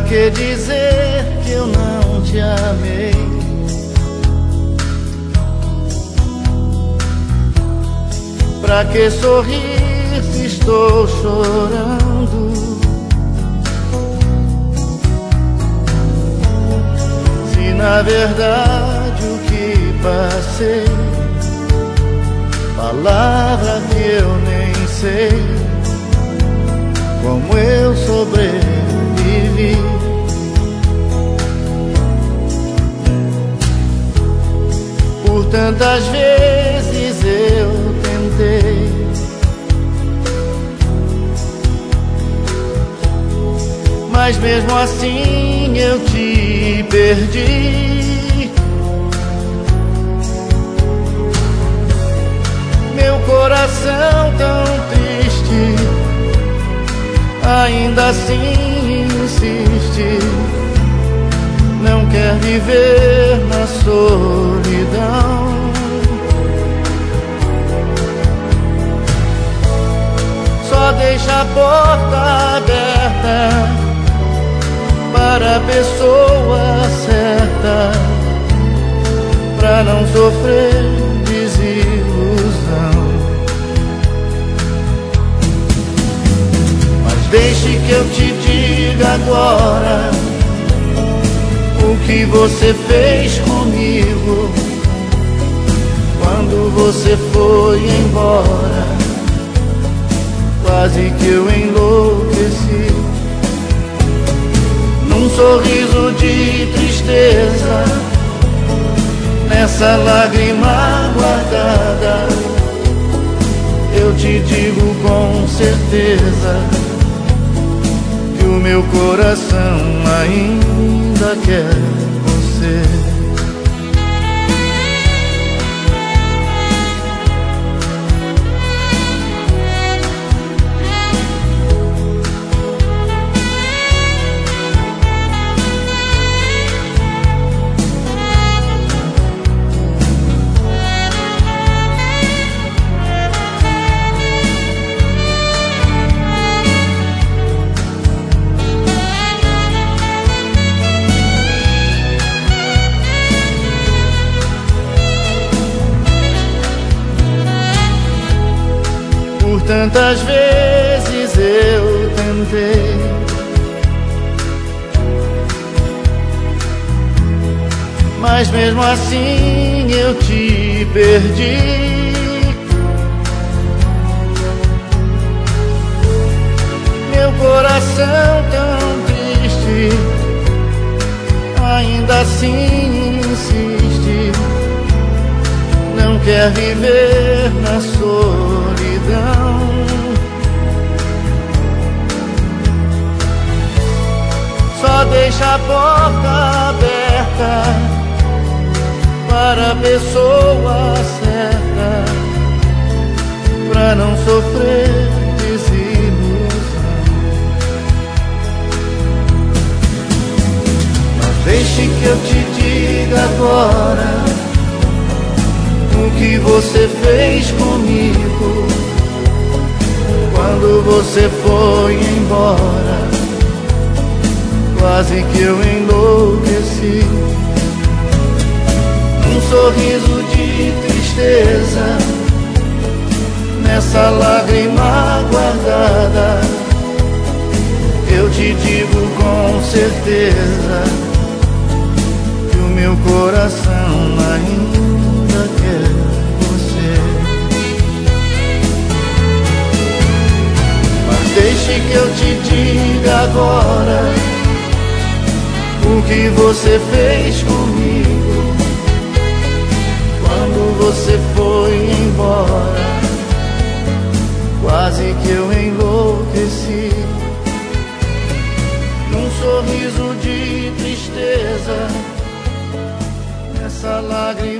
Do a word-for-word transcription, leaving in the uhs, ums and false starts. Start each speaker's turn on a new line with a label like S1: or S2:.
S1: que dizer que eu não te amei? Pra que sorrir se estou chorando? Se na verdade o que passei, palavra que eu nem sei como eu sobrevivi. Por tantas vezes eu tentei, mas mesmo assim eu te perdi. Meu coração tão triste ainda assim insiste, não quer viver na solidão. Só deixa a porta aberta para a pessoa certa, pra não sofrer desilusão. Mas deixe que eu te diga agora o que você fez comigo quando você foi embora. Quase que eu enlouqueci, num sorriso de tristeza, nessa lágrima guardada. Eu te digo com certeza que o meu coração ainda quer você. Tantas vezes eu tentei, mas mesmo assim eu te perdi. Meu coração tão triste ainda assim insiste, não quer viver na solidão. Só deixa a porta aberta para a pessoa certa, pra não sofrer desilusão. Mas deixe que eu te diga agora o que você fez comigo quando você foi embora. Quase que eu enlouqueci, num sorriso de tristeza, nessa lágrima guardada. Eu te digo com certeza que o meu coração ainda quer você. Mas deixe que eu te diga agora o que você fez comigo quando você foi embora. Quase que eu enlouqueci, num sorriso de tristeza, nessa lágrima